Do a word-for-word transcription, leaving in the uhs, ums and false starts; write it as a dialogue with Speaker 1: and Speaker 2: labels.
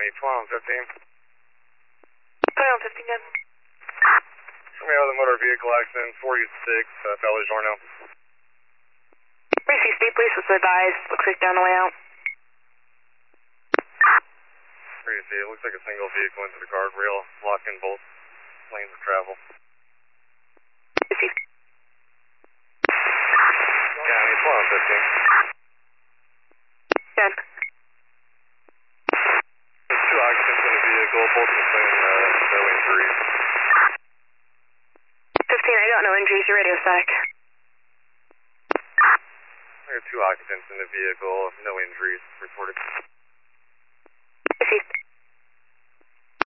Speaker 1: County, twelve fifteen.
Speaker 2: twelve fifteen, good.
Speaker 1: We have the motor vehicle accident, forty-six, uh, Valley Jorno.
Speaker 2: three sixty, police was advised. Looks like they're on the way out.
Speaker 1: three sixty, it looks like a single vehicle into the guardrail, blocking both lanes of travel.
Speaker 2: three sixty.
Speaker 1: County, twelve fifteen.
Speaker 2: Good.
Speaker 1: There's two occupants in the vehicle, both sustained uh, no injuries.
Speaker 2: fifteen, I got no injuries. Your radio static.
Speaker 1: There are two occupants in the vehicle, no injuries reported.